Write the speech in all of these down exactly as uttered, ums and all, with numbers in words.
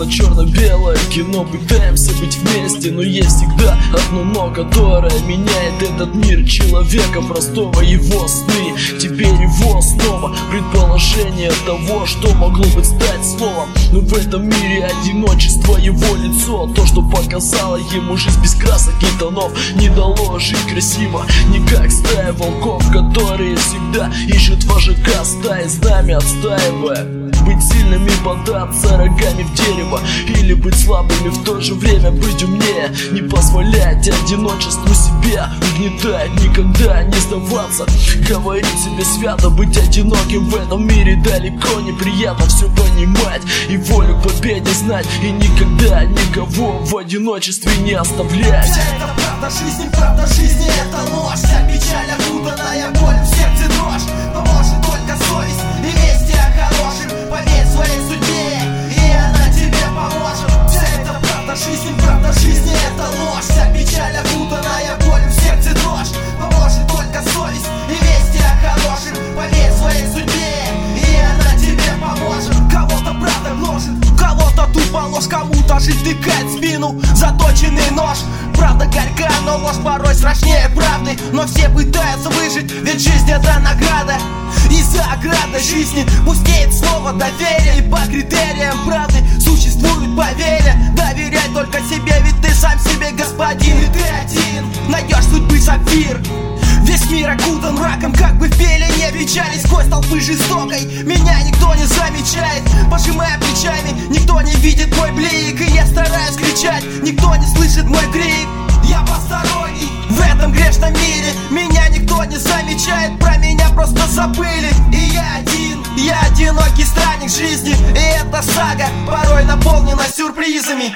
это черно-белое кино. Пытаемся быть вместе, но есть всегда одно но, которое меняет этот мир. Человека простого, его сны, теперь его снова предположение того, что могло бы стать словом. Но в этом мире одиночество его лицо, то, что показало ему жизнь без красок и тонов, не дало жить красиво, не как стая волков, которые всегда ищут вожака стаи, знамя отстаивая. Быть сильными, бодаться рогами в дерево, или быть слабыми, в то же время быть умнее. Не позволять одиночеству себя угнетать, никогда не сдаваться, говорить себе свято. Быть одиноким в этом мире далеко неприятно, все понимать и волю к победе знать, и никогда никого в одиночестве не оставлять. Вся это правда жизни, правда жизни это ложь. Вся печаль окутанная боль, в сердце дрожь. Поможет только совесть и вести о хорошем. Поверь своей судьбе, и она тебе поможет. Вся это правда жизни, правда жизни это ложь. Вся печаль окутанная боль, в сердце дрожь. Поможет только совесть и вести о хорошем. Поверь своей судьбе, и она тебе поможет. Кого-то правда гложет, кого-то тупо ложь, кому-то жизнь втыкает в спину заточенный нож. Правда горька, но ложь порой страшнее правды. Но все пытаются выжить, ведь жизнь это награда. Из-за ограды жизни пустеет снова доверие. И по критериям правды существует поверье. Доверяй только себе, ведь ты сам себе господин. И ты один найдешь судьбы сапфир. Весь мир окутан мраком, как бы в пелене печали. Сквозь толпы жестокой меня никто не замечает. Пожимая плечами, никто не видит мой блик. И я стараюсь кричать, никто не слышит мой крик. Я посторонний в этом грешном мире, меня никто не замечает, про меня просто забыли. И я один, я одинокий странник жизни. И эта сага порой наполнена сюрпризами.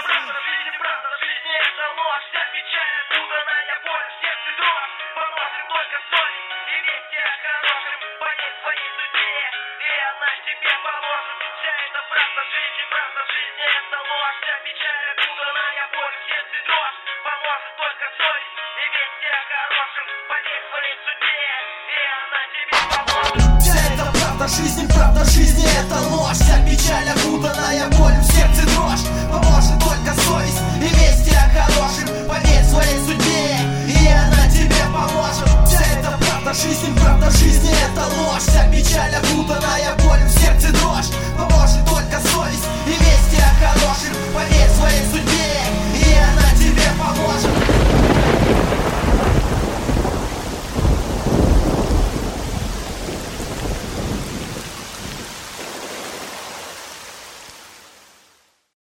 Жизнь, правда жизни это ложь. Вся печаль окутанная боль, в сердце дрожь. Поможет только совесть и вести о хорошем. Поверь своей судьбе, и она тебе поможет. Вся это правда жизнь, правда жизни это ложь. Вся печаль окутанная боль.